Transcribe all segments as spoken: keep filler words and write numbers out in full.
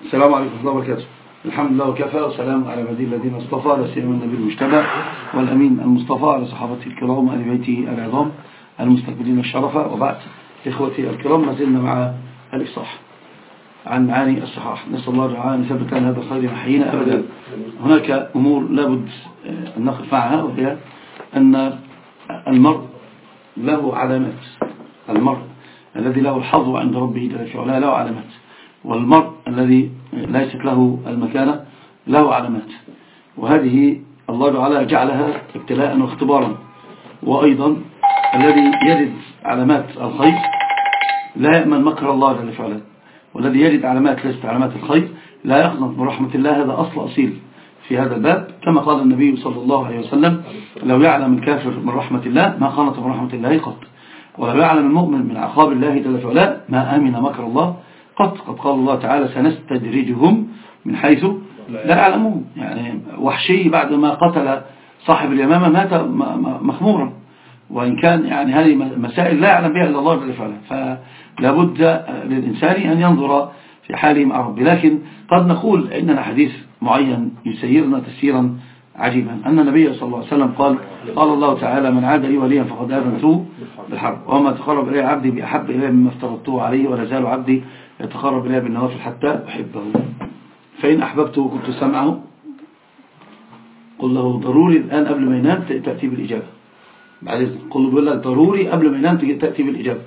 السلام عليكم ورحمة الله وبركاته. الحمد لله وكفى وسلام على عباده الذين اصطفى، لا سيما النبي المجتبى والأمين المصطفى، على صحابته الكرام وآل بيته العظام المستقبلين الشرف. وبعد، إخوتي الكرام، ما زلنا مع الإفصاح عن معاني الصحاح. نسأل الله تعالى أن يثبت لنا هذا الخير محيينا أبدا. هناك أمور لابد أن نقف معها، وهي أن المرء له علامات. المرء الذي له الحظ عند ربه جل وعلا له علامات، والمرء الذي ليست له المكانة له علامات، وهذه الله تعالى جعلها ابتلاء واختبارا. وأيضا الذي يجد علامات الخير لا يأمن مكر الله جل وعلا، والذي يجد علامات ليست علامات الخير لا يقنط من رحمة الله. هذا أصل أصيل في هذا الباب، كما قال النبي صلى الله عليه وسلم: لو يعلم الكافر من رحمة الله ما قنط من رحمة الله قط، ولو يعلم المؤمن من عقاب الله جل وعلا ما آمن مكر الله قد. قد قال الله تعالى: سنستدرجهم من حيث لا يعلمون. يعني وحشي بعد ما قتل صاحب اليمامة مات مخمورا، وإن كان يعني هذه مسائل لا يعلم بها إلا الله جل وعلا، فلا بد للإنسان أن ينظر في حاله مع ربه. لكن قد نقول إننا حديث معين يسيرنا تسيرا عجيبا، أن النبي صلى الله عليه وسلم قال: قال الله تعالى: من عاد لي وليا فقد آذنته بالحرب، وما تقرب إلي عبدي بأحب إليه مما افترضته عليه، ولا زال عبدي يتقرب إليه بالنوافل حتى أحبه، فإن أحببته كنت سمعه. قل له ضروري الآن قبل ما ينام تأتي بالإجابة. بعد قل له بيقول لك ضروري قبل ما ينام تأتي بالإجابة.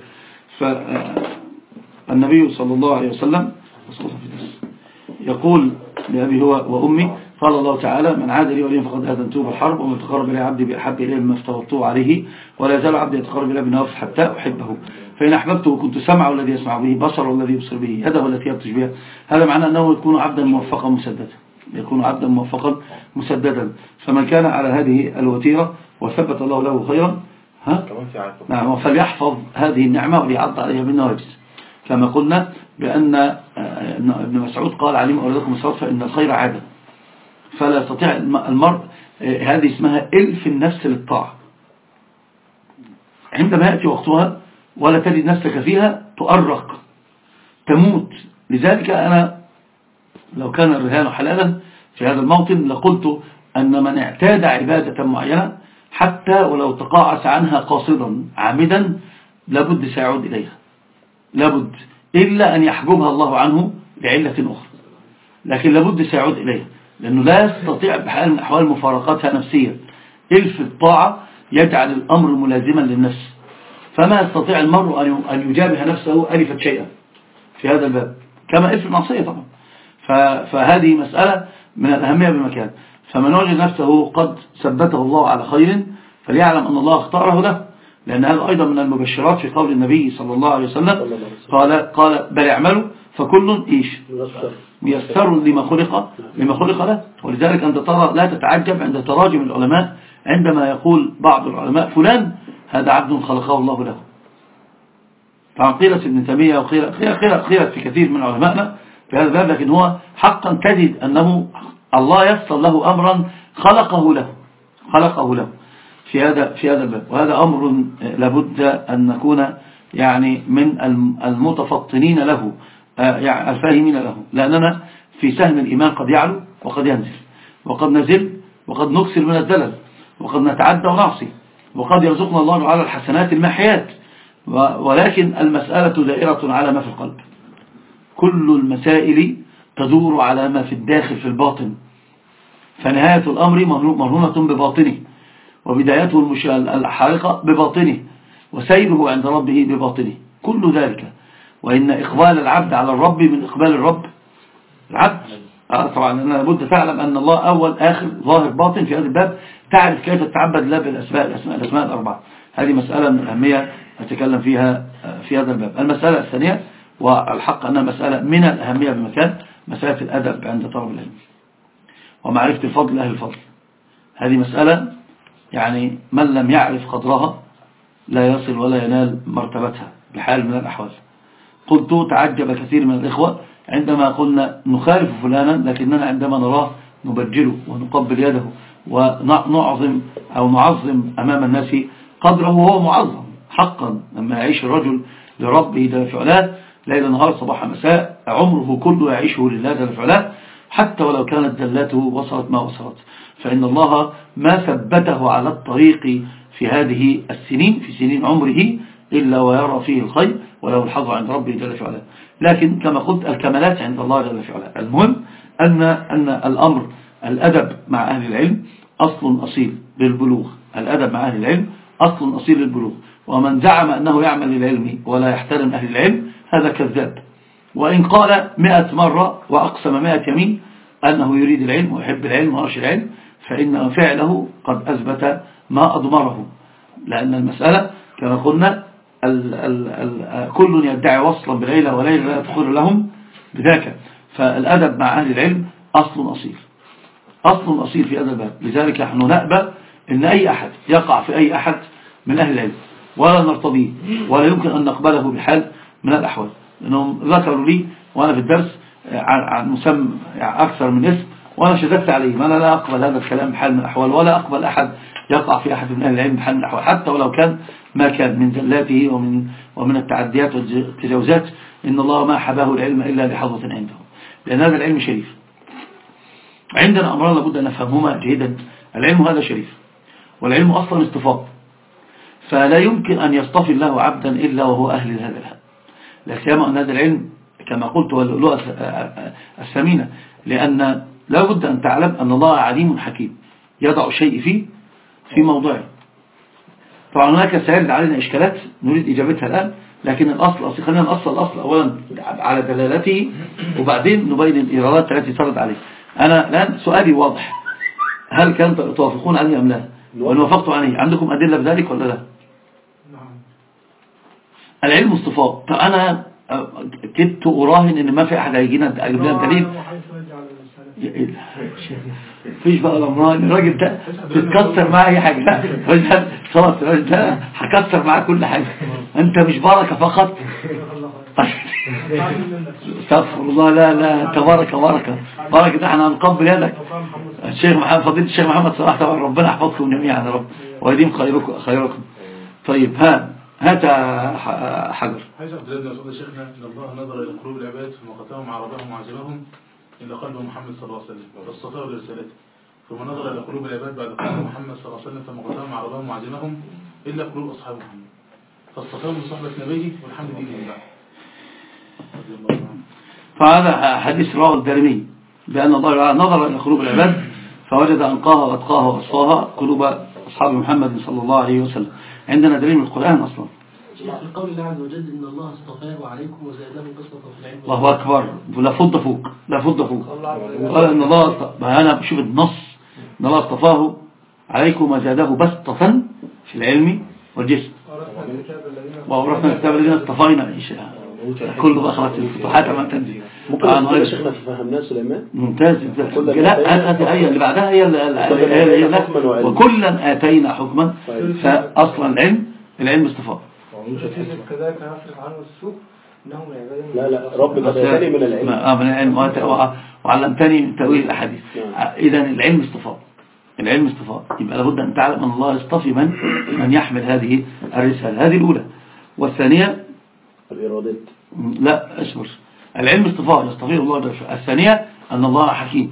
فالنبي صلى الله عليه وسلم يقول لأبي هو وأمي: قال الله تعالى: من عاد لي وليا فقد آذنته بالحرب، ومن تقرب إلي عبدي بأحب إليه مما افترضته عليه، ولا يزال عبدي يتقرب إليه بالنوافل حتى أحبه، فإن أحببته كنت سمعه الذي يسمع به، بصره الذي يبصر به، يده التي يبطش بها. هذا معناه أنه يكون عبدا موفقا مسددا، يكون عبدا موفقا مسددا. فمن كان على هذه الوتيرة وثبت الله له خيرا ها نعم فليحفظ هذه النعمة وليعض عليها بالنواجس، كما قلنا بأن ابن مسعود قال: علم أولادكم الصوت فإن الخير عادة. فلا يستطيع المرء، هذه اسمها إلف النفس للطاعة، عندما يأتي وقتها ولا تجد نفسك فيها تؤرق تموت. لذلك أنا لو كان الرهان حلالا في هذا الموطن لقلت أن من اعتاد عبادة معينة حتى ولو تقاعس عنها قاصدا عامدا لابد سيعود إليها، لابد، إلا أن يحجبها الله عنه لعلة أخرى، لكن لابد سيعود إليها، لأنه لا يستطيع بحال من أحوال مفارقاتها نفسيا. إلف الطاعة يجعل الأمر ملازما للنفس، فما يستطيع المرء أن يجابه نفسه ألفت شيئا في هذا الباب، كما إلف المعصية طبعا. فهذه مسألة من الأهمية بمكان. فمن وجد نفسه قد ثبته الله على خير فليعلم أن الله اختاره له، لأن هذا أيضا من المبشرات في قول النبي صلى الله عليه وسلم: قال قال بل اعملوا فكل إيش يسر لما خلق لما خلق له. ولذلك أنت ترى لا تتعجب عند تراجم العلماء عندما يقول بعض العلماء: فلان هذا عبد خلقه الله له. طبعا قيلت ابن تيمية وقيلت في كثير من علمائنا في هذا الباب، لكن هو حقا تجد أنه الله يسر له أمرا خلقه له خلقه له في هذا في هذا الباب. وهذا أمر لابد أن نكون يعني من المتفطنين له، يعني الفاهمين له، لأننا في سهم الإيمان قد يعلو وقد ينزل، وقد نزل وقد نكسر من الزلل، وقد نتعدى ونعصي، وقد يرزقنا الله على الحسنات المحيات. ولكن المسألة دائرة على ما في القلب. كل المسائل تدور على ما في الداخل في الباطن، فنهاية الأمر مرهونة بباطنه، وبدايته الحارقة بباطنه، وسيره عند ربه بباطنه، كل ذلك. وإن إقبال العبد على الرب من إقبال الرب العبد. آه طبعا أنا لابد تعلم أن الله أول آخر ظاهر باطن في هذا الباب، تعرف كيف تتعبد الله بالأسماء الأسماء, الأسماء الأربعة. هذه مسألة من الأهمية نتكلم فيها في هذا الباب. المسألة الثانية، والحق أنها مسألة من الأهمية بمكان، مسألة الأدب عند طلب العلم ومعرفة الفضل أهل الفضل. هذه مسألة يعني من لم يعرف قدرها لا يصل ولا ينال مرتبتها بحال من الأحوال. قلت تعجب كثير من الإخوة عندما قلنا نخالف فلانا، لكننا عندما نراه نبجله ونقبل يده ونعظم أو نعظم أمام الناس قدره وهو معظم حقا. لما يعيش الرجل لربه جل وعلا ليل نهار صباح مساء عمره كله يعيشه لله جل وعلا، حتى ولو كانت دلاته وصلت ما وصلت، فإن الله ما ثبته على الطريق في هذه السنين في سنين عمره إلا ويرى فيه الخير وله الحظ عند ربه جل وعلا. لكن كما قلت الكمالات عند الله جل وعلا. المهم أن, أن الأمر الأدب مع أهل العلم أصل أصيل للبلوغ، الأدب مع أهل العلم أصل أصيل للبلوغ، ومن زعم أنه يعمل للعلم ولا يحترم أهل العلم هذا كذاب، وإن قال مئة مرة وأقسم مئة يمين أنه يريد العلم ويحب العلم ويرشد العلم فإن فعله قد أثبت ما أضمره، لأن المسألة كما قلنا ال ال ال كل يدعي وصلا بليلة وليلة لا تخر لهم بذاك، فالأدب مع أهل العلم أصل أصيل أصل أصيل في هذا الباب. لذلك نحن نأبى أن أي أحد يقع في أي أحد من أهل العلم ولا نرتضيه ولا يمكن أن نقبله بحال من الأحوال، لأنهم ذكروا لي وأنا في الدرس عن مسمى أكثر من اسم وأنا شددت عليه، أنا لا أقبل هذا الكلام بحال من الأحوال ولا أقبل أحد يقع في أحد من أهل العلم بحال من الأحوال، حتى ولو كان ما كان من زلاته ومن, ومن التعديات والتجاوزات. إن الله ما حباه العلم إلا لحظة عنده، لأن هذا العلم شريف. عندنا أمران لابد أن نفهمهما جيدا. العلم هذا شريف، والعلم أصلا اصطفاء، فلا يمكن أن يصطفي الله عبدا إلا وهو أهل هذا العلم، لا سيما أن هذا العلم كما قلت هو اللؤلؤة الثمينة، لأن لا بد أن تعلم أن الله عليم حكيم يضع الشيء فيه في موضعه. طبعا هناك سيرد علينا إشكالات نريد إجابتها الآن، لكن الأصل خلينا نأصل الأصل أولا على دلالته وبعدين نبين الإيرادات التي ترد عليه. أنا الآن سؤالي واضح، هل كان توافقون عليه أم لا؟ وإن وافقتوا عليه عندكم أدلة بذلك ولا لا؟ العلم اصطفاء. طب أنا كدت أراهن إن ما في أحد هيجينا أجيب لنا دليل. فيش بقى الأمران الراجل ده تتكسر معاه أي حاجة، خلاص الراجل ده هكسر معاه كل حاجة، أنت مش بركة فقط. استغفر الله، لا لا تبارك بركة بركة احنا هنقبل يدك الشيخ محمد فضيلة الشيخ محمد صلاح، طبعا ربنا يحفظكم جميعا يا رب ويديم خيركم خيركم. طيب ها هات حجر. حيث أبدلنا صلى شيخنا إن الله نظر إلى قلوب العباد ثم قتلهم عربهم وعجمهم إلى قلب محمد صلى الله عليه وسلم فاصطفاه لرسالته، ثم نظر إلى قلوب العباد بعد قلب محمد صلى الله عليه وسلم ثم قتلهم عربهم وعجمهم إلا قلوب أصحاب محمد فاصطفاهم من صحبة نبيه والحمد لله بعد. فهذا حديث رواه الدارمي بأن الله نظر إلى قلوب العباد فوجد أنقاها وأتقاها وأصفاها قلوب أصحاب محمد صلى الله عليه وسلم. عندنا دليل من القرآن أصلا في قول الله عز وجل إن الله اصطفاه عليكم وزاده بسطة في العلم. الله أكبر، لا فض فوق لا فض فوق. قال إن الله، أنا بشوف النص إن الله اصطفاه عليكم وزاده بسطة في العلم والجسم وأورثنا الكتاب الذين اصطفينا كل بخرة الفتوحات عما تنزل. ممكن يا شيخنا تفهمنا سليمان ممتاز. لا هذه الآية اللي بعدها هي اللي وكلا آتينا حكما، فأصلا العلم العلم اصطفاء. لا لا رب كتبني من العلم اه من العلم وعلمتني من تأويل الأحاديث. إذا العلم اصطفاء، العلم اصطفاء، يبقى لابد أن تعلم أن الله يصطفي من من يحمل هذه الرسالة. هذه الأولى. والثانية الإرادات، لا أشبر، العلم اصطفاء يصطفيه الله برسالة. الثانية أن الله حكيم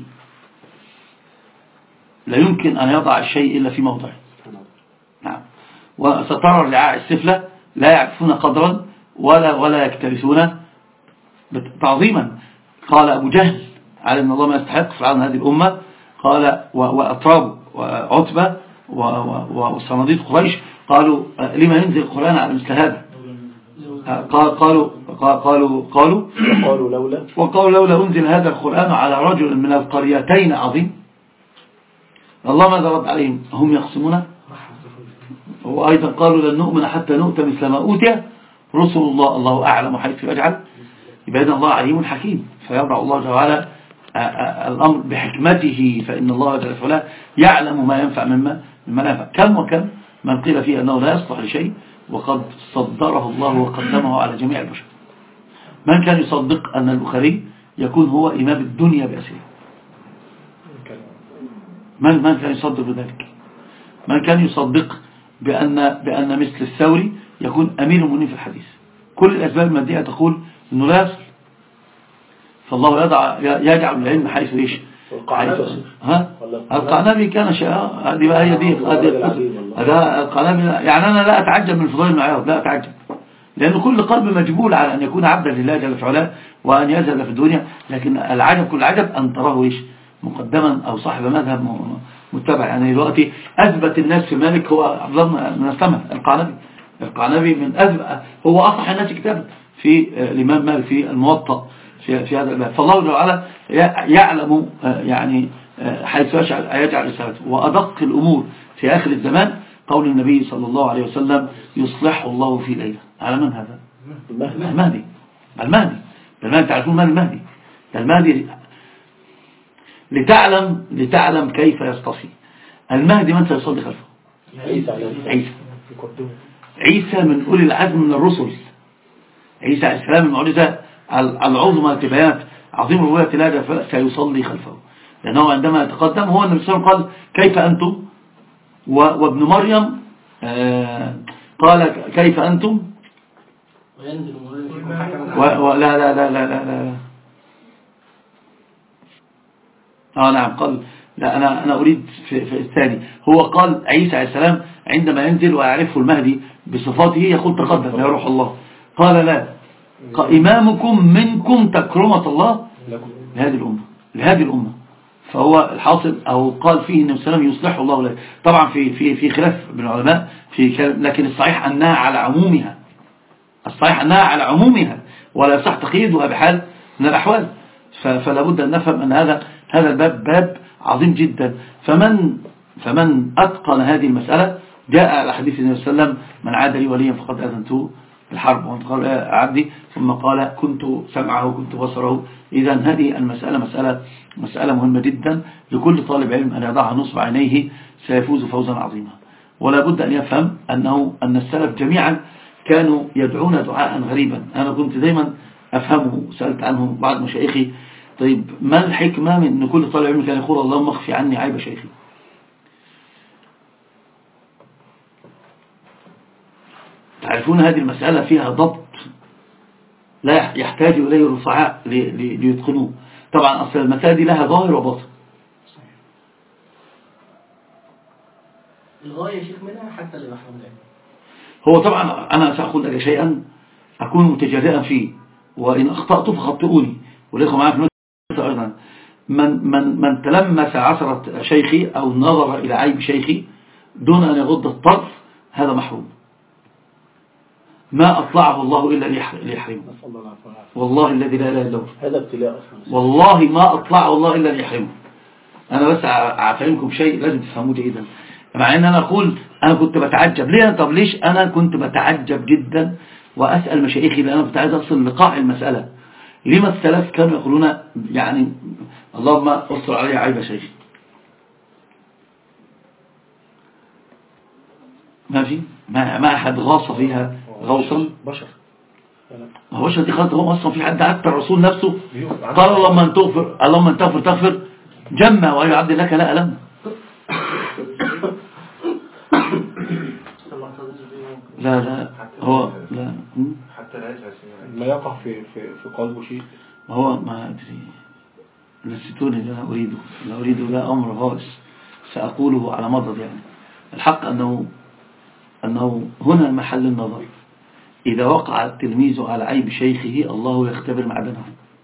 لا يمكن أن يضع الشيء إلا في موضعه. نعم. وسترى الرعاع السفلى لا يعرفون قدرا ولا ولا يكترثون تعظيما. قال أبو جهل على أن الله ما يستحق في عالم هذه الأمة، قال وأطراب وعتبة وصناديد قريش قالوا لما ينزل القرآن على مثل هذا؟ قالوا قالوا قالوا قالوا لولا وقالوا لولا أنزل هذا القرآن على رجل من القريتين عظيم. الله ماذا رد عليهم؟ هم يقسمون. وأيضا قالوا لن نؤمن حتى نؤتى مثل ما أوتي رسل الله، الله أعلم حيث يجعل. يبقى إذن الله عليم حكيم، فيضع الله جل وعلا الأمر بحكمته، فإن الله جل وعلا يعلم ما ينفع مما مما لا ينفع. كم وكم من قيل فيه أنه لا يصلح لشيء وقد صدره الله وقدمه على جميع البشر. من كان يصدق أن البخاري يكون هو إمام الدنيا بأسره؟ من من كان يصدق بذلك؟ من كان يصدق بأن بأن مثل الثوري يكون أمير المؤمنين في الحديث؟ كل الأسباب المادية تقول انه لا يصل. فالله يضع يجعل العلم حيث ايش؟ ها القعنبي كان شيء هذه بقى هي دي هذا القعنبي. يعني انا لا اتعجب من فضيل بن عياض، لا اتعجب، لان كل قلب مجبول على ان يكون عبدا لله جل وعلا وان يذهب في الدنيا. لكن العجب كل عجب ان تراه ايش؟ مقدما او صاحب مذهب متبع. يعني دلوقتي اثبت الناس في مالك هو عبد الله بن السمع القعنبي. القعنبي من اثبت، هو اصح الناس كتابا في الامام مالك في الموطأ في في هذا الباب. فالله جل وعلا يعلم يعني حيث يجعل رسالته. وأدق الأمور في آخر الزمان قول النبي صلى الله عليه وسلم يصلحه الله في ليلة. على من هذا؟ المهدي. المهدي المهدي تعرفون من المهدي؟ المهدي لتعلم لتعلم كيف يصطفي. المهدي من سيصلي خلفه؟ عيسى. عيسى عيسى من أولي العزم من الرسل. عيسى عليه السلام من معجزة العظمى التبيات عظيم الرواية لا سيصلي خلفه. لأنه عندما يتقدم هو النبي صلى الله عليه وسلم قال كيف أنتم، وابن مريم قال كيف أنتم، ولا لا لا لا لا لا آه نعم قال لا أنا أنا أريد في, في الثاني. هو قال عيسى عليه السلام عندما ينزل ويعرفه المهدي بصفاته يقول تقدم يا روح الله. قال لا، إمامكم منكم تكرمة الله لهذه الأمة لهذه الأمة. فهو الحاصل أو قال فيه النبي صلى الله عليه وسلم يصلح الله له. طبعا في في في خلاف بين العلماء في، لكن الصحيح أنها على عمومها. الصحيح أنها على عمومها ولا يصح تقييدها بحال من الأحوال. فلا بد أن نفهم أن هذا هذا الباب باب عظيم جدا. فمن فمن أتقن هذه المسألة جاء على حديث النبي صلى الله عليه وسلم من عاد لي وليا فقد أذنته الحرب. وقال عبدي ثم قال كنت سمعه وكنت بصره. إذا هذه المسألة مسألة مسألة مهمة جدا لكل طالب علم أن يضعها نصب عينيه سيفوز فوزا عظيما. ولا بد أن يفهم أنه أن السلف جميعا كانوا يدعون دعاء غريبا. أنا كنت دايما أفهمه، سألت عنه بعض مشايخي طيب ما الحكمة من أن كل طالب علم كان يقول اللهم اخفي عني عيب شيخي؟ تعرفون هذه المسألة فيها ضبط لا يحتاج إليه الرفعاء ليتقنوه. طبعا أصل المسألة دي لها ظاهر وباطن. الغاية شيخ منها حتى اللي بحرم العلم. هو طبعا أنا سأقول لك شيئا أكون متجرئا فيه، وإن أخطأت فخطئوني وليكم معي في المسألة أيضا. من, من, من تلمس عثرة شيخي أو نظر إلى عيب شيخي دون أن يغض الطرف هذا محروم. ما أطلعه الله إلا ليحرمه. والله الذي لا إله إلا هو. هذا ابتلاء أصلا. والله ما أطلعه الله إلا ليحرمه. أنا بس أفهمكم شيء لازم تفهموه جيدا. مع أن أنا أقول أنا كنت بتعجب ليه؟ طب ليش أنا كنت بتعجب جدا وأسأل مشايخي لأن أنا كنت عايز أصل لقاع المسألة. لما السلف كانوا يقولون يعني اللهم أصل علي عيب شيخي؟ ما في ما, ما أحد غاص فيها غوصا بشر. ما هوش دي خالص. هو أصلا في حد حتى الرسول نفسه قال اللهم أن تغفر اللهم أن تغفر تغفر جمع وأي عبد لك لا ألم. لا لا هو لا حتى لا ما يقع في في في قلبه شيء. هو ما أدري نسيتوني لا أريده لا أريده لا أمر غائص سأقوله على مضض. يعني الحق أنه أنه هنا محل النظر. إذا وقع التلميذ على عيب شيخه الله يختبر معدنه.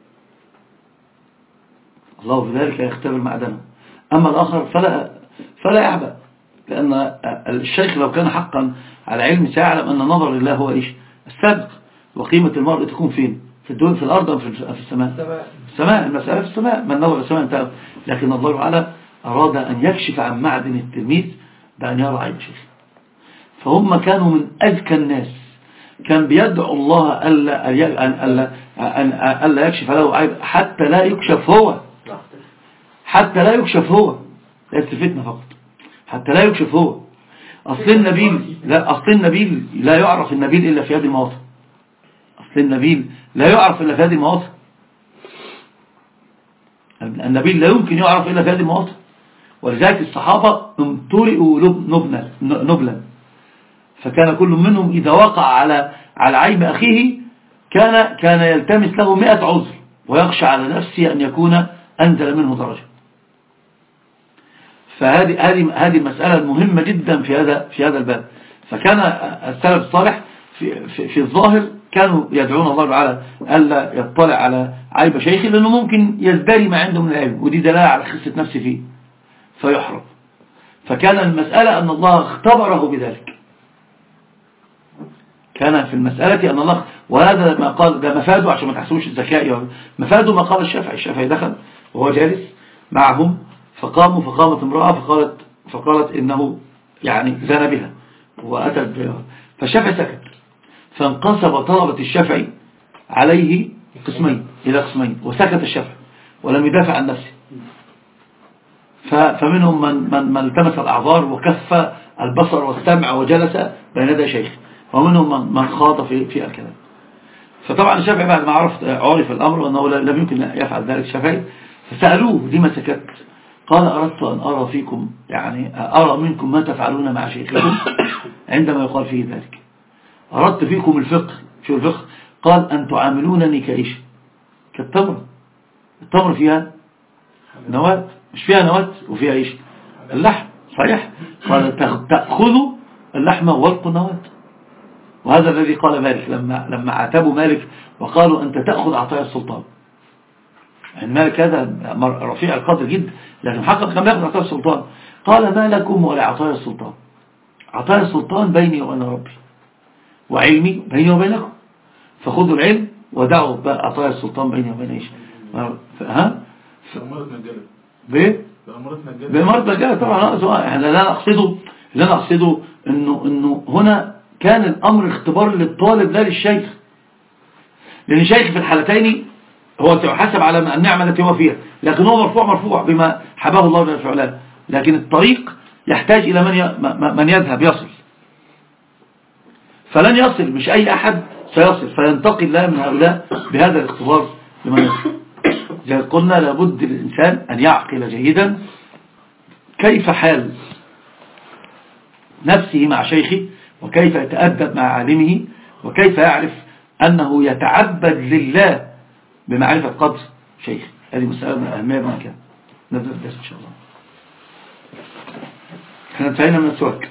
الله بذلك يختبر معدنه. أما الآخر فلا فلا يعبأ، لأن الشيخ لو كان حقا على علم سيعلم أن النظر لله هو إيش السابق. وقيمة المرء تكون فين؟ في الدول في الأرض أو في السماء؟ في السماء. المسألة في السماء. من نظر السماء انتهى. لكن الله تعالى أراد أن يكشف عن معدن التلميذ بأن يرى عيب شيخه. فهم كانوا من أذكى الناس. كان بيدعو الله ألا, ألا, ألا, ألا يكشف له عيب حتى لا يكشف هو حتى لا يكشف هو ليس فتنة فقط حتى لا يكشف هو. أصل النبيل لا أصل النبيل لا يعرف النبيل إلا في هذه المواطن. أصل النبيل لا يعرف إلا في هذه المواطن. النبيل لا يمكن يعرف إلا في هذه المواطن. ولذلك الصحابة امترئوا نبلا نبلا فكان كل منهم إذا وقع على على عيب أخيه كان كان يلتمس له مئة عذر ويخشى على نفسه أن يكون أنزل منه درجة. فهذه هذه هذه المسألة المهمة جدا في هذا في هذا الباب. فكان السلف الصالح في, في, في الظاهر كانوا يدعون الله تعالى ألا يطلع على عيب شيخه، لأنه ممكن يزدري ما عنده من العلم، ودي دلالة على خسة نفسه فيه فيحرم. فكان المسألة أن الله اختبره بذلك، كان في المسألة أن الله، وهذا ما قال ده مفاده عشان ما تحسوش الذكاء، مفاده ما قال الشافعي. الشافعي دخل وهو جالس معهم فقاموا، فقامت امرأة فقالت فقالت إنه يعني زان بها وأتت بها، فالشافعي سكت، فانقسم طلبة الشافعي عليه قسمين إلى قسمين، وسكت الشافعي ولم يدافع عن نفسه. فمنهم من, من, من التمس الأعذار وكف البصر والسمع وجلس بين يدي شيخ، ومنهم من, من خاض في, في الكلام. فطبعا الشافعي بعد ما عرف عرف الأمر وأنه لم يمكن يفعل ذلك الشافعي، فسألوه لما سكت؟ قال أردت أن أرى فيكم يعني أرى منكم ما تفعلون مع شيخكم عندما يقال فيه ذلك. أردت فيكم الفقه. شو الفقه؟ قال أن تعاملونني كإيش؟ كالتمر. التمر فيها نواة، مش فيها نواة وفيها إيش؟ اللحم. صحيح؟ قال تأخذوا اللحم والقوا النواة. وهذا الذي قال مالك لما لما عاتبوا مالك وقالوا أنت تأخذ عطايا السلطان. يعني مالك هذا رفيع القدر جدا، لكن حقا كان يأخذ عطايا السلطان. قال ما لكم ولا عطايا السلطان؟ عطايا السلطان بيني وأنا ربي، وعلمي بيني وبينكم، فخذوا العلم ودعوا عطايا السلطان بيني وبين إيش؟ ها؟ بأمارة مجالة. بإيه؟ بأمارة مجالة. بأمارة مجالة طبعا. يعني لا أقصده اللي أنا أقصده إنه إنه هنا كان الأمر اختبار للطالب لا للشيخ، لأن الشيخ في الحالتين هو سيحاسب على النعمة التي هو فيها، لكن هو مرفوع مرفوع بما حباه الله جل وعلا. لكن الطريق يحتاج إلى من من يذهب يصل، فلن يصل، مش أي أحد سيصل، فينتقي الله من هؤلاء بهذا الاختبار لمن يصل. زي قلنا لابد للإنسان أن يعقل جيدا كيف حال نفسه مع شيخه، وكيف يتأدب مع عالمه، وكيف يعرف أنه يتعبد لله بمعرفة قدر شيخ. هذه مسألة من أهمية ما كان. نبدأ الدرس إن شاء الله. احنا انتهينا من السواك.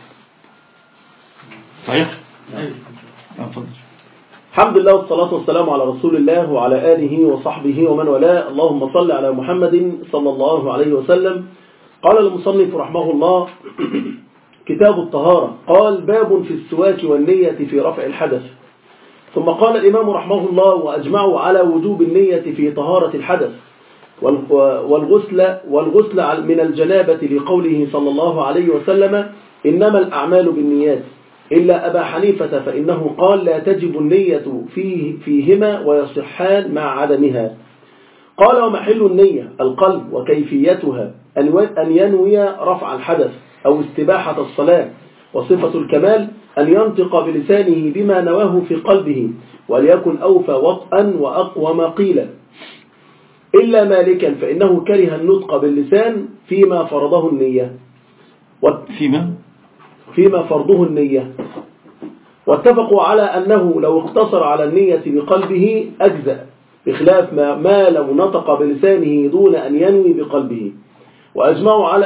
صحيح؟ أفضل. الحمد لله والصلاة والسلام على رسول الله وعلى آله وصحبه ومن والاه. اللهم صل على محمد صلى الله عليه وسلم. قال المصنف رحمه الله: كتاب الطهارة. قال: باب في السواك والنية في رفع الحدث. ثم قال الإمام رحمه الله: وأجمعوا على وجوب النية في طهارة الحدث والغسل والغسل من الجنابة لقوله صلى الله عليه وسلم: إنما الأعمال بالنيات، إلا أبا حنيفة فإنه قال: لا تجب النية فيه فيهما ويصحان مع عدمها. قال: ومحل النية القلب، وكيفيتها أن ينوي رفع الحدث أو استباحة الصلاة، وصفة الكمال أن ينطق بلسانه بما نواه في قلبه، وليكن أوفى وطئا وأقوى ما قيل. إلا مالكا فإنه كره النطق باللسان فيما فرضه النية فيما فيما فرضه النية واتفقوا على أنه لو اقتصر على النية بقلبه أجزأ، بخلاف ما, ما لو نطق بلسانه دون أن ينوي بقلبه. وأجمعوا على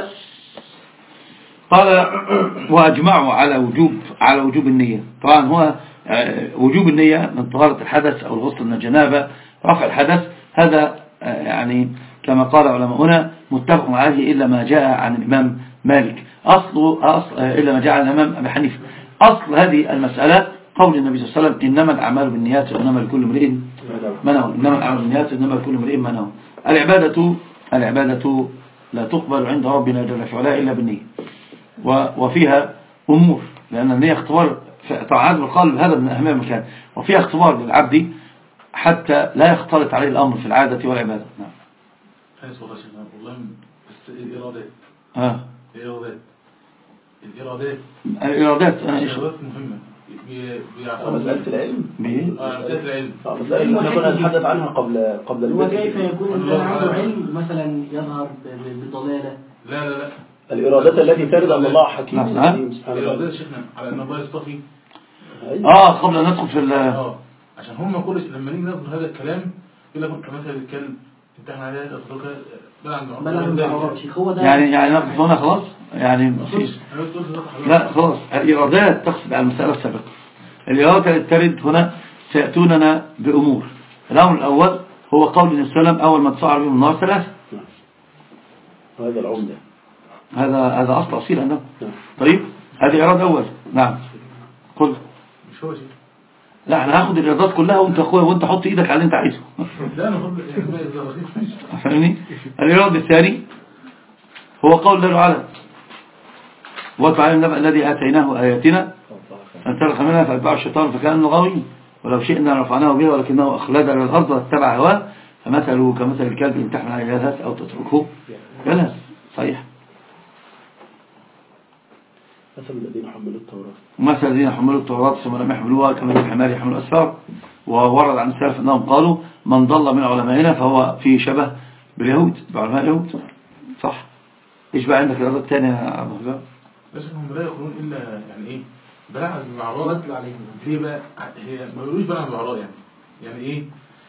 قال وأجمعوا على وجوب على وجوب النية. طبعا هو وجوب النية من طهارة الحدث أو الغسل من الجنابة، رفع الحدث، هذا يعني كما قال علماؤنا متفق عليه إلا ما جاء عن الإمام مالك، أصل أصل إلا ما جاء عن الإمام أبي حنيفة. أصل هذه المسألة قول النبي صلى الله عليه وسلم: إنما الأعمال بالنيات وإنما لكل امرئ ما نوى. إنما الأعمال بالنيات وإنما لكل امرئ ما نوى. العبادة العبادة لا تقبل عند ربنا جل وعلا إلا بالنية، وفيها أمور، لأن النية اختبار طاعات بالقلب، هذا من أهم المكان، وفيها اختبار للعبد حتى لا يختلط عليه الأمر في العادة والعبادة. نعم. والله بس الإرادات ها الإرادات الإرادات الإرادات الإرادات مهمة. مسألة العلم مسألة العلم مسألة احنا كنا نتحدث عنها قبل قبل البدء. وكيف يكون الإنسان عنده علم مثلا يظهر بضلالة؟ لا لا لا الإرادات التي ترد أن الله حكيم سبحانه الإرادات شيخنا على أن الله يصطفي. آه قبل أن ندخل في ال عشان هم كل لما نيجي نذكر هذا الكلام يقول لك كمثل الكلب امتحن عليها تتركها يعني يعني نقف هنا خلاص يعني مفيش. لا خلاص الإرادات تقصد على المسألة السابقة. الإرادات التي ترد هنا سيأتوننا بأمور. الأمر الأول هو قول النبي صلى الله عليه وسلم أول ما تسعر بهم النار ثلاثة. هذا العمدة، هذا هذا أصل أصيل عندهم. طيب هذه إرادة أول. نعم قل. مش هو شيء. لا احنا هاخد الإرادات كلها وانت اخويا وانت حط ايدك على اللي انت عايزه. لا انا خد فاهمني. الإرادة الثاني هو قول الله تعالى واتبع النبأ الذي آتيناه آياتنا فانسلخ منها فأتبعه الشيطان فكأنه غاوي ولو شئنا رفعناه به ولكنه أخلد إلى الأرض واتبع هواه فمثله كمثل الكلب إن تحمل عليه يلهث أو تتركه يلهث. صحيح. مثل الذين حملوا التوراة مثل الذين حملوا التوراة ثم لم يحملوها كمثل الحمار يحمل أسفار. وورد عن السلف أنهم قالوا من ضل من علمائنا فهو فيه شبه باليهود بعلماء اليهود. صح. إيش بقى عندك الإرادة الثانية يا أبو حزام؟ بس هم لا يقولون إلا يعني إيه بلعب بالمعراض ليه بقى هي ما يقولوش بلعب بالمعراض يعني يعني إيه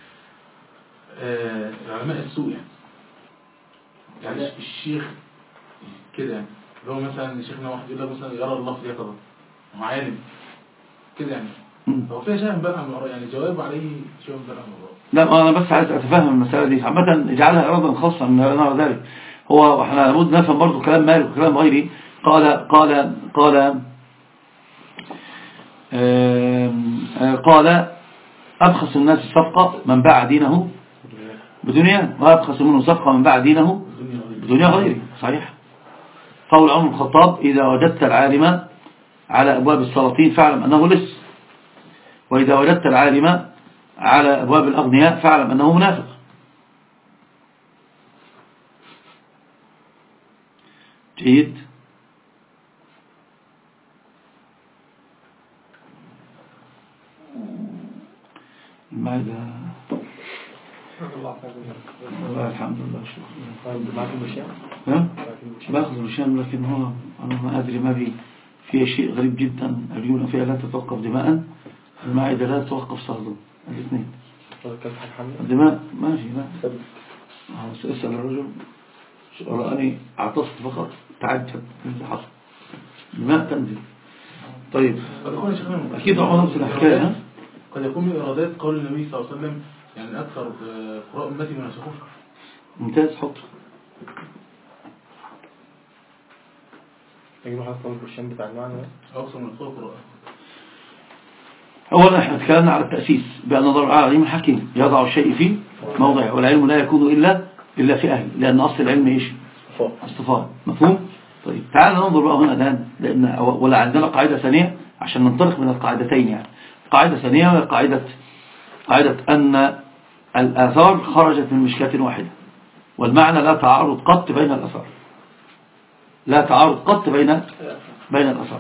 آه علماء السوء يعني يعني الشيخ كده يعني اللي هو مثلا شيخنا واحد يقول لك مثلا يرى الله في يقظة هو عالم كده يعني هو فيها شبه بلعب بالمعراض يعني جواب عليه شبه بلعب بالمعراض. لا أنا بس عايز أتفهم المسألة دي عامة اجعلها إرادة خاصة من نرى ذلك. هو وإحنا لابد نفهم برضو كلام مالك وكلام غيري. قال قال قال قال أبخس الناس صفقة من باع دينه بدنيا وأبخس منه صفقة من باع دينه بدنيا غيره. صحيح. قول عمر بن الخطاب إذا وجدت العالم على أبواب السلاطين فاعلم أنه لص وإذا وجدت العالم على أبواب الأغنياء فاعلم أنه منافق. جيد. المعدة الله الحمد لله شكرا. باخذ الشام لكن هو أنا ما أدري ما بي فيها شيء غريب جدا. الريون فيها لا تتوقف دماء المعدة لا تتوقف صهدا الاثنين. الدماء ما في لا. سأسأل الرجل رأني اعتصت فقط تعجب من حصل الماء تنزل. طيب أكيد عمر نفس الحكاية. قد يكون من إرادات قول النبي صلى الله عليه وسلم يعني أكثر قراء أمتي من الشخوف. ممتاز. حط يجب حط قول البرشام بتاع المعنى أكثر من القراء قراء. أولا احنا تكلمنا على التأسيس بأن الله على عليم الحكيم يضع الشيء في موضعه والعلم لا يكون إلا إلا في أهل لأن أصل العلم إيش؟ اصطفاء. مفهوم؟ طيب تعال ننظر بقى هنا الآن لأن ولا عندنا قاعدة ثانية عشان ننطلق من القاعدتين يعني. قاعدة ثانية وهي قاعدة قاعدة أن الآثار خرجت من مشكاة واحدة والمعنى لا تعارض قط بين الآثار لا تعارض قط بين بين الآثار.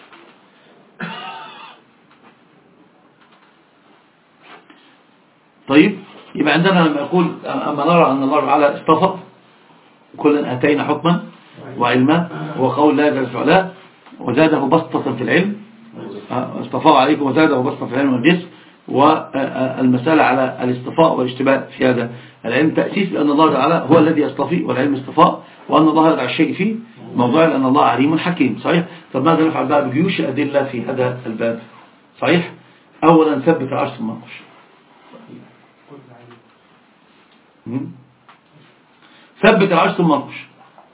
طيب يبقى عندنا لما يقول أما نرى أن الله تعالى اصطفى كلا أتينا حكما وعلما وقول لا جل وعلا وزاده بسطة في العلم اصطفاه عليكم وزاده بسطة في العلم والجسم. والمسألة على الاصطفاء والاشتباه في هذا العلم تأسيس لأن الله تعالى هو الذي يصطفي والعلم اصطفاء وأن الله يضع الشيء فيه موضوع لأن الله عليم حكيم. صحيح. طب ماذا نفعل بقى بجيوش أدلة في هذا الباب؟ صحيح. أولا ثبت العرش ثم ننقش. ثبت العرش ثم ننقش.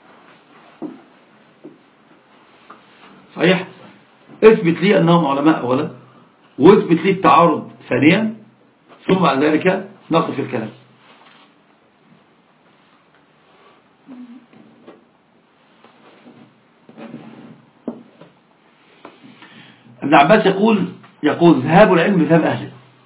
صحيح. اثبت لي أنهم علماء أولا واثبت لي التعارض ثانيا ثم بعد ذلك نقف الكلام. ابن عباس يقول يقول ذهاب العلم بذهاب أهله.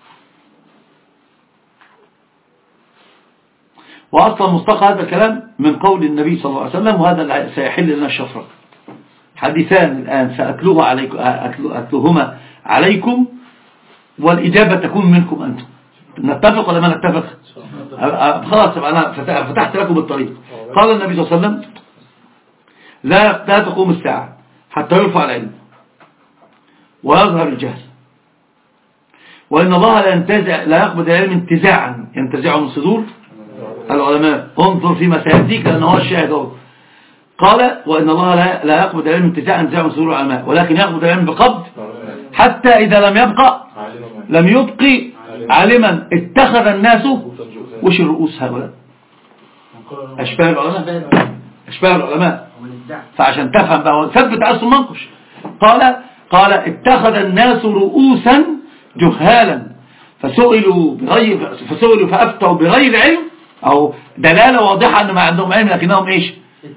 وأصلا مستقى هذا الكلام من قول النبي صلى الله عليه وسلم وهذا سيحل لنا الشفرة. حديثان الآن سأتلوها عليكم أتلوهما عليكم والإجابة تكون منكم أنتم. نتفق ولا ما نتفق؟ خلاص أنا فتحت لكم الطريق. قال النبي صلى الله عليه وسلم لا لا تقوم الساعة حتى يرفع العلم ويظهر الجهل وإن الله لا ينتزع لا يقبض العلم انتزاعا ينتزعه من صدور العلماء. انظر في مسألتك لأن هو الشاهد هو. قال وإن الله لا, لا يقبض العلم انتزاعا ينتزعه من صدور العلماء، ولكن يقبض العلم بقبض، حتى إذا لم يبقى لم يبقي عالما اتخذ الناس وش الرؤوس هؤلاء أشباه العلماء أشباه العلماء. فعشان تفهم بقى ثبت أصل منقش. قال قال اتخذ الناس رؤوسا جهالا فسئلوا بغير فسئلوا فأفتوا بغير علم، أو دلالة واضحة أن ما عندهم علم لكنهم إيش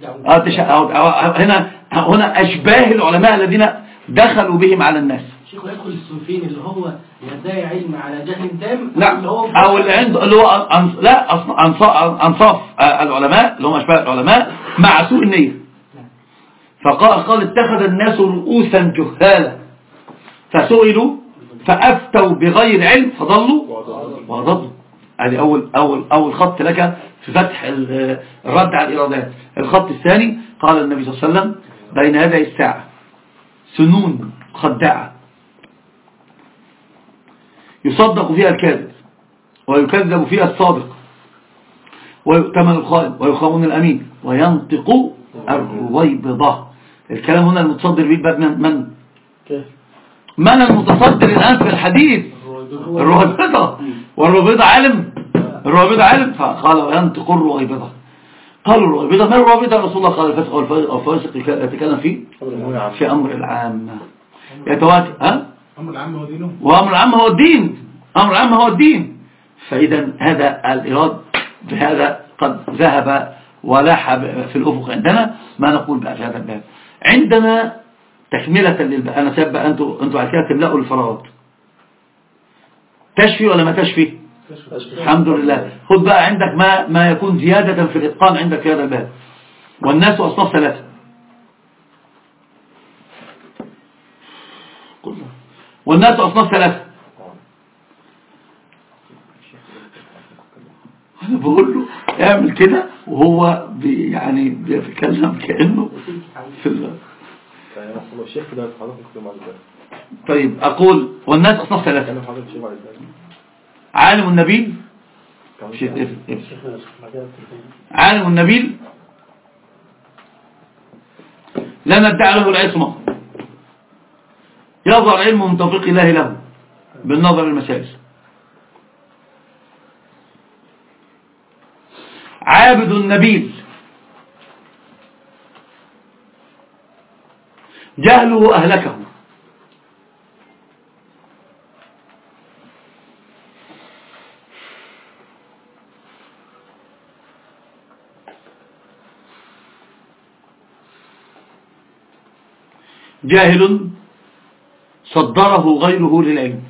هنا هنا أشباه العلماء الذين دخلوا بهم على الناس. شيخ يدخل الصنفين اللي هو يدعي علم على جهل تام، لا او اللي عنده اللي هو أنص... لا أنصاف... انصاف العلماء اللي هم اشباه العلماء مع سوء النيه. فقال قال اتخذ الناس رؤوسا جهالا فسئلوا فافتوا بغير علم فضلوا وضلوا. هذه اول اول اول خط لك في فتح الرد على الايرادات. الخط الثاني قال النبي صلى الله عليه وسلم بين يدي الساعه سنون خداعه يصدق فيها الكاذب ويكذب فيها الصادق ويؤتمن الخائن ويخون الأمين وينطق الرويبضة. الكلام هنا المتصدر به الباب من من من المتصدر الآن في الحديث؟ الرويبضة. والرويبضة علم الرويبضة علم فقال وينطق الرويبضة. قالوا الرويبضة ما الرويبضة؟ رسول الله قال الفاسق والفاسق يتكلم فيه في أمر العام يتواتي ها أمر العام هو دينه وأمر العام هو الدين. أمر العام هو الدين. فإذا هذا الإراد بهذا قد ذهب ولاح في الأفق عندنا. ما نقول بقى في هذا الباب عندنا تكملة للباب. أنا سأبقى أنتوا أنتوا على كده تملأوا الفراغات. تشفي ولا ما تشفي؟ الحمد لله. خد بقى عندك ما ما يكون زيادة في الإتقان عندك في هذا الباب. والناس أصناف ثلاثة. والناس أصناف ثلاثة. أنا بقول له اعمل كده وهو بي يعني بيتكلم كأنه في الله. طيب أقول والناس أصناف ثلاثة. عالم النبيل عالم النبيل لا ندعي له العصمة يظهر علمه من توفيق الله له بالنظر للمسائل. عابد النبيل جهله أهلكه. جاهل صدره غيره للعلم.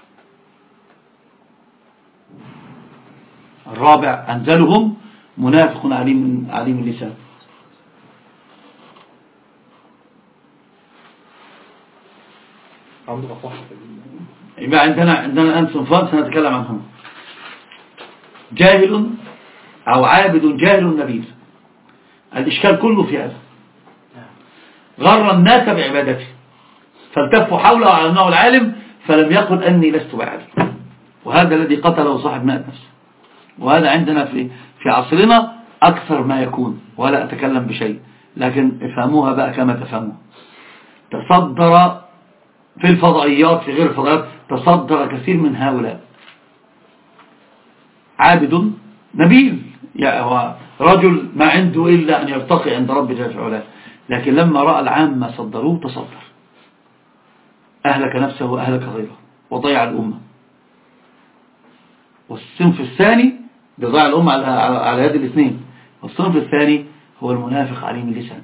الرابع أنزلهم منافق عليم عليم اللسان. يبقى عندنا عندنا الآن صنفان سنتكلم عنهم. جاهل أو عابد جاهل نبيل. الإشكال كله في هذا. غر الناس بعبادته فالتفوا حوله على أنه العالم فلم يقل أني لست بعالم. وهذا الذي قتله صاحب مائة نفس. وهذا عندنا في في عصرنا أكثر ما يكون. ولا أتكلم بشيء لكن افهموها بقى كما تفهموها. تصدر في الفضائيات في غير الفضائيات تصدر كثير من هؤلاء. عابد نبيل يعني هو رجل ما عنده إلا أن يرتقي عند رب جل وعلا، لكن لما رأى العامة صدروه تصدر أهلك نفسه وأهلك غيره وضيع الأمة. والصنف الثاني بضيع الأمة على, على يد الاثنين. والصنف الثاني هو المنافق عليم اللسان.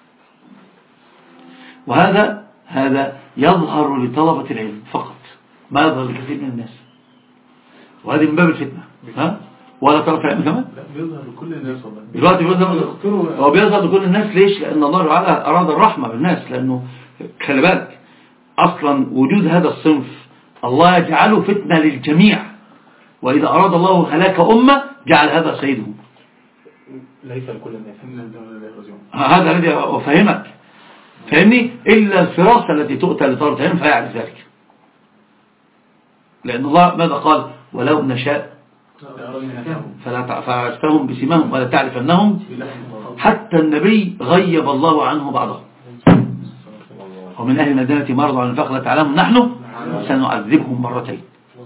وهذا هذا يظهر لطلبة العلم فقط ما يظهر لكثير من الناس. وهذه من باب الفتنة ها؟ ولا طرف العلم كمان لا بيظهر لكل الناس والله. دلوقتي بيظهر هو بيظهر لكل الناس. ليش؟ لأن الله تعالى أراد الرحمة بالناس. لأنه خلي بالك أصلا وجود هذا الصنف الله يجعله فتنة للجميع. وإذا أراد الله هلاك أمة جعل هذا سيدهم. ليس لكل الناس. هذا الذي أفهمك فهمني إلا الفراسة التي تؤتى لطلبة العلم فيعرف ذلك. لأن الله ماذا قال؟ ولو نشاء فلا فعرفتهم بسمهم ولا تعرف أنهم. حتى النبي غيب الله عنه بعضهم. ومن أهل المدينة مرضوا على النفاق لا تعلمهم نحن سنعذبهم مرتين.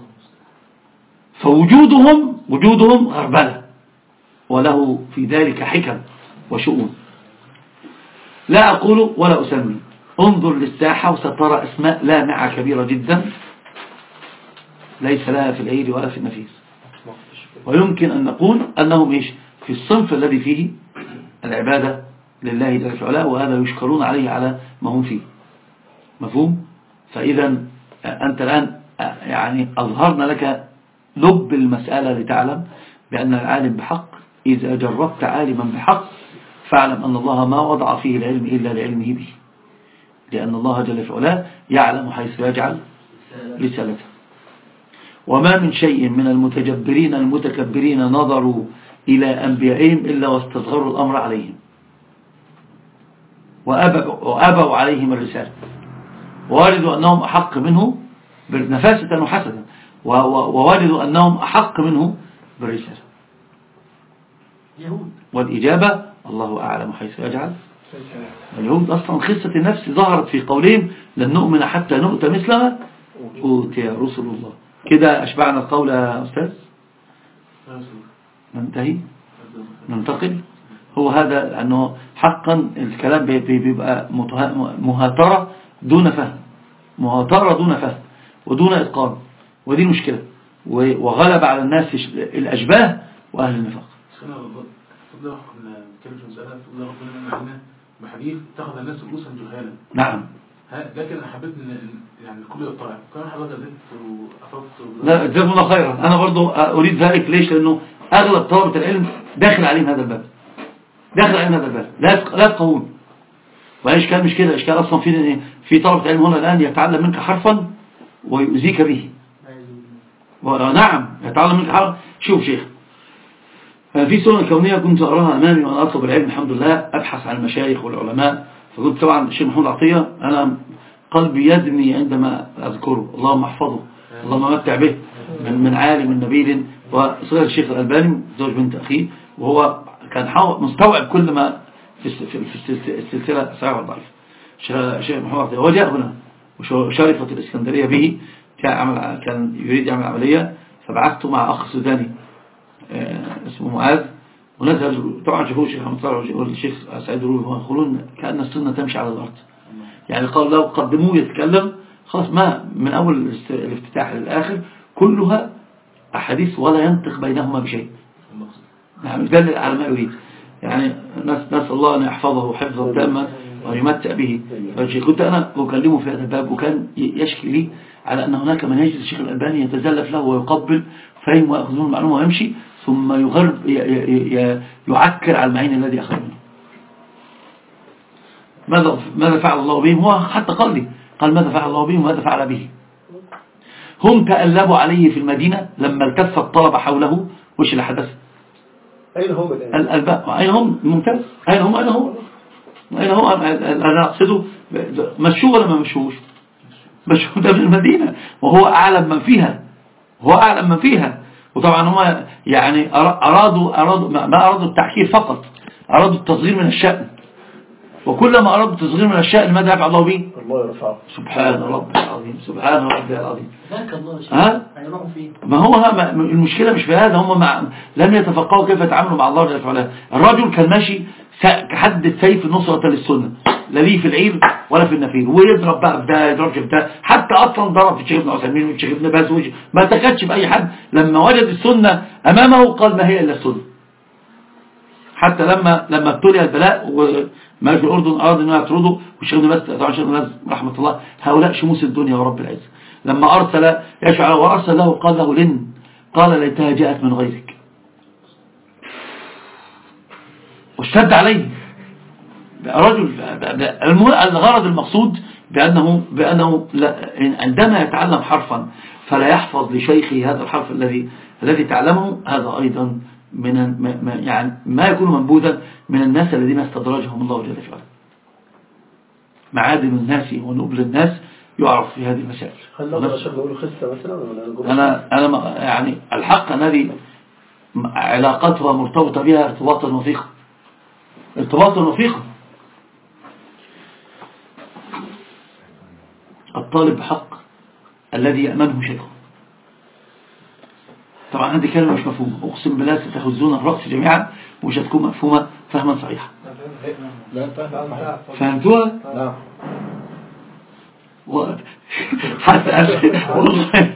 فوجودهم وجودهم غربلة، وله في ذلك حكم وشؤون. لا أقول ولا أسمي، انظر للساحة وسترى أسماء لامعة كبيرة جدا ليس لها في العيد ولا في النفيس. ويمكن أن نقول أنهم إيش في الصنف الذي فيه العبادة لله جل وعلا، وهذا يشكرون عليه على ما هم فيه. مفهوم؟ فإذا أنت الآن يعني أظهرنا لك لب المسألة لتعلم بأن العالم بحق إذا جربت عالما بحق فاعلم أن الله ما وضع فيه العلم إلا لعلمه به، لأن الله جل وعلا يعلم حيث يجعل رسالته. وما من شيء من المتجبرين المتكبرين نظروا إلى أنبيائهم إلا واستصغروا الأمر عليهم وأبوا عليهم الرسالة، ووجدوا أنهم أحق منه نفاسة وحسدا، ووجدوا أنهم أحق منه بالرسالة. والإجابة الله أعلم حيث يجعل. اليهود أصلا خصة النفس ظهرت في قولهم لن نؤمن حتى نؤتى مثلما أوتي رسل الله. كده أشبعنا القول يا أستاذ. ننتهي ننتقل. هو هذا أنه حقا الكلام بيبقى مهاترة دون فهم، مهاترة دون فهم ودون إتقان، ودي المشكلة. وغلب على الناس الأشباه وأهل النفاق. فضل كنا بنتكلم في مسألة فضل ربنا علينا بحديث اتخذ الناس رؤوسا جهالا. نعم. لكن أنا حبيت إن يعني الكل يطلع. كمان حضرتك زدت وأفضت. لا جزاكم الله خيرا. أنا برضو أريد ذلك. ليش؟ لأنه أغلب طلبة العلم داخل عليهم هذا الباب، داخل عليهم هذا الباب لا لا يفقهون. والإشكال مش كده، الإشكال أصلا في في طلبة علم هنا الآن يتعلم منك حرفا ويؤذيك به. نعم يتعلم منك حرفا. شوف شيخ، في سنة كونية كنت أراها أمامي وأنا أطلب العلم الحمد لله، أبحث عن المشايخ والعلماء. فقلت طبعا الشيخ محمود عطية أنا قلبي يدمي عندما أذكره، اللهم احفظه اللهم متع به، من, من عالم نبيل. وصغير الشيخ الألباني زوج بنت أخيه، وهو كان مستوعب كل ما في, في, في السلسلة صحيح والضعيف. الشيخ محمود عطية وجاء هنا وشرفت الإسكندرية به، كان يريد يعمل عملية، فبعثته مع أخ سوداني اسمه معاذ، ونزل طبعا شافوه الشيخ محمد صالح والشيخ سعيد الروبي يقولون كأن السنة تمشي على الأرض. يعني قال لو قدموه يتكلم خلاص، ما من أول الافتتاح للآخر كلها أحاديث ولا ينطق بينهما بشيء. نعم يدلل على ما يريد. يعني نسأل الله أن يحفظه حفظا تاما ويمتع به. كنت أنا أكلمه في هذا الباب، وكان يشكي لي على أن هناك من يجلس الشيخ الألباني يتزلف له ويقبل فهم ويأخذون المعلومة ويمشي، ثم يغرب يعكر على المعين الذي أخذ منه. ماذا ماذا فعل الله بهم؟ هو حتى قال لي قال ماذا فعل الله بهم وماذا فعل به. هم تألبوا عليه في المدينة لما التف الطلبة حوله. وش اللي حدث؟ أين هم الآن؟ الألباء أين هم؟ ممتاز. أين هم؟ أين هم؟ أين هم؟ أنا أقصده مشوه ولا ما مشوش؟ مشوه ده من المدينة، وهو أعلم من فيها، هو أعلم من فيها. وطبعا هم يعني أرادوا, أرادوا ما أرادوا التحكير فقط، أرادوا التصغير من الشأن. وكلما أرادوا التصغير من الشأن ماذا يفعل الله به؟ الله يرفعه. سبحان ربي العظيم، سبحان ربي العظيم. ذاك الله شيء. ها؟ ما هو المشكلة مش في هذا، هم مع لم يتفقهوا كيف يتعاملوا مع الله جل وعلا. الرجل كان ماشي كحد السيف نصرة للسنة، لا ليه في العير ولا في النفير، ويضرب بقى في ده يضرب في ده، حتى اصلا ضرب في الشيخ ابن عثيمين والشيخ ابن باز، ما تكتش في اي حد. لما وجد السنة امامه قال ما هي الا السنة. حتى لما لما ابتلي البلاء وملك الاردن اراد انه يطرده، والشيخ ابن باز طبعا الشيخ ابن باز رحمه الله، هؤلاء شموس الدنيا ورب العزة، لما ارسل يشعر وارسل له قال له لن، قال ليتها جاءت من غيرك، واشتد عليه رجل. الغرض المقصود بأنه, بأنه عندما يتعلم حرفا فلا يحفظ لشيخه هذا الحرف الذي الذي تعلمه، هذا أيضا من يعني ما يكون منبوذا من الناس الذين استدرجهم الله جل وعلا. معادن الناس ونبل الناس يعرف في هذه المسائل. هل نقدر أشهد نقول خسة مثلا ولا أنا أنا يعني الحق أن هذه علاقتها مرتبطة بها ارتباطا وثيقا ارتباطا وثيقا. الطالب بحق الذي يأمنه شيخه. طبعا هذه كلمة مش مفهومة، أقسم بالله ستخزون الرأس جميعا ومش هتكون مفهومة فهما صحيحا. فهمتوها؟ نعم. حتى والله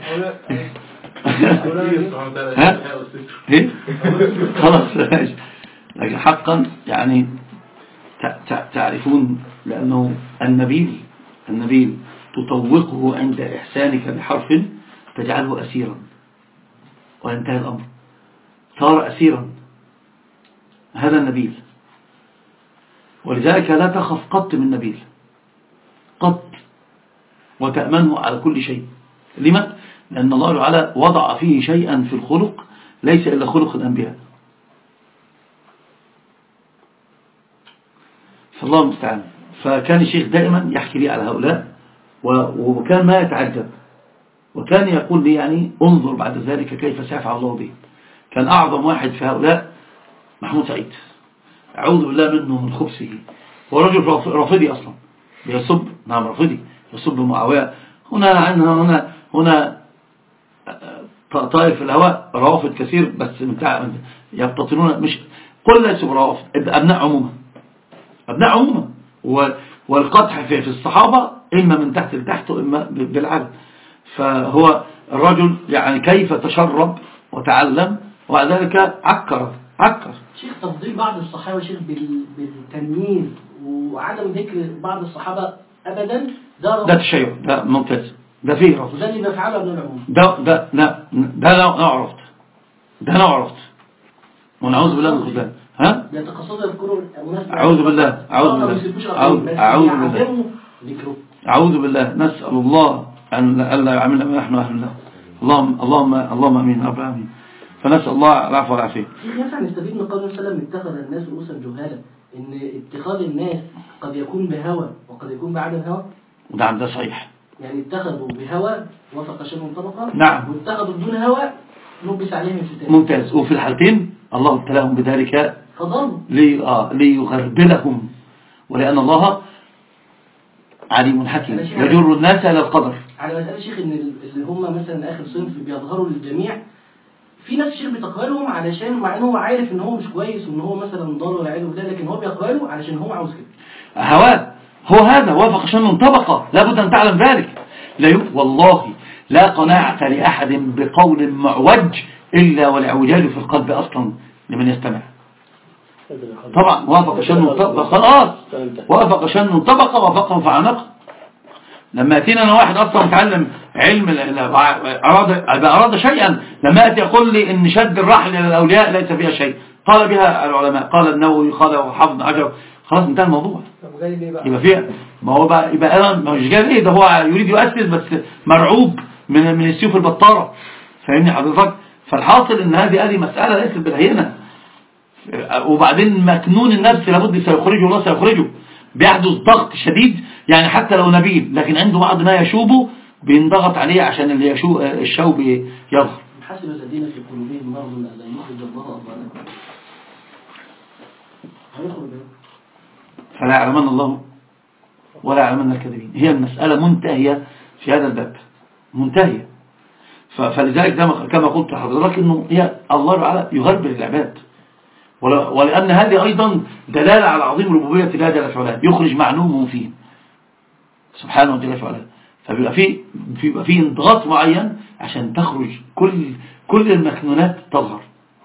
ها ايه خلاص. لكن حقا يعني تعرفون لأنه النبيل النبيل تطوقه عند إحسانك بحرف تجعله أسيرا وينتهي الأمر، صار أسيرا. هذا النبيل، ولذلك لا تخف قط من نبيل قط، وتأمنه على كل شيء. لما؟ لأن الله تعالى وضع فيه شيئا في الخلق ليس إلا خلق الأنبياء. فالله المستعان. فكان الشيخ دائما يحكي لي على هؤلاء، وكان ما يتعجب، وكان يقول لي يعني انظر بعد ذلك كيف سيفعل الله به. كان أعظم واحد في هؤلاء محمود سعيد، أعوذ بالله منه من خبثه. هو رجل رافضي أصلا، يسب، نعم رافضي، يسب معاوية. هنا هنا هنا هنا طائف الهواء روافض كثير، بس متاع يبتطنون، مش كل يسب روافض، أبناء عموما أبناء عموما. والقدح في الصحابة إما من تحت لتحت وإما بالعدل. فهو الرجل يعني كيف تشرب وتعلم وبعد ذلك عكر عكر شيخ تفضيل بعض الصحابة شيخ بالتمييز وعدم ذكر بعض الصحابة أبدا، ده ده تشيع، ده ممتاز، ده فيه رفض، وده اللي بفعله ابن العموم. ده ده لا ده لا عرفت ده لا عرفت ونعوذ بالله من خذلان. ها يتقصد يذكروا الناس. أعوذ بالله أعوذ بالله أعوذ بالله أعوذ بالله نسأل الله أن ألا يعملنا ما نحن أهل الله. اللهم اللهم اللهم امين رب العالمين. فنسأل الله العفو والعافية. ينفع نستفيد من قول السلام اتخذ الناس رؤوسا جهالا، ان اتخاذ الناس قد يكون بهوى وقد يكون بعدم هوى. وده ده صحيح. يعني اتخذوا بهوى وفق شبه طبقة، نعم، واتخذوا بدون هوى نبس عليهم الفتان. ممتاز. وفي الحالتين الله ابتلاهم بذلك فضلوا لي آه ليغربلهم، ولأن الله عليم حكيم يجر الناس إلى القدر. على مسألة شيخ ان اللي هم مثلا آخر صنف بيظهروا للجميع، في ناس شيخ بتقبلهم علشان مع انه هو عارف ان هو مش كويس وان هو مثلا ضال ولا عيد ولا، لكن هو بيقبله علشان هو عاوز كده. هواه هو هذا وافق شن طبقة، لابد أن تعلم ذلك. لا ي... والله لا قناعة لأحد بقول معوج إلا والعوجاج في القلب أصلا لمن يستمع. طبعا وافق شن طبقة، خلاص وافق شن طبقة وافقه فعنق. لما أتينا أنا واحد أصلا متعلم علم أراد, أراد شيئا، لما أتي يقول لي إن شد الرحل إلى الأولياء ليس فيها شيء، قال بها العلماء، قال النووي، قال حافظ عجر، خلاص انتهى الموضوع. يبقى فيها ما هو بقى يبقى أنا مش جاي ليه، ده هو يريد يؤسس بس مرعوب من من السيوف البطارة. فاهمني حضرتك؟ فالحاصل إن هذه هذه مسألة ليست بالهينة. وبعدين مكنون النفس لابد سيخرجه الله سيخرجه، بيحدث ضغط شديد، يعني حتى لو نبيل لكن عنده بعض ما يشوبه بينضغط عليه عشان اللي يشوب الشوب يظهر. حسب الذين في قلوبهم مرض ان لا يخرج الله أضغانهم هيخرج. فلا يعلمن الله ولا يعلمن الكاذبين. هي المسألة منتهية في هذا الباب، منتهية. فلذلك كما قلت لحضرتك انه هي الله تعالى يغرب العباد، ولأن هذه أيضا دلالة على عظيم ربوبية الله جل وعلا، يخرج معلومه فيه سبحانه وتعالى وعلا. فبيبقى فيه بيبقى فيه انضغاط معين عشان تخرج كل كل المكنونات تظهر،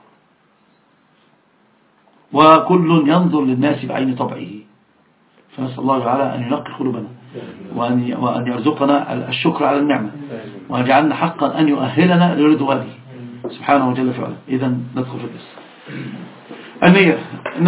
وكل ينظر للناس بعين طبعه. فنسأل الله تعالى أن ينقي قلوبنا وأن وأن يرزقنا الشكر على النعمة، وأن يجعلنا حقا أن يؤهلنا لرضوانه سبحانه وتعالى وعلا. إذا ندخل في الدرس. النية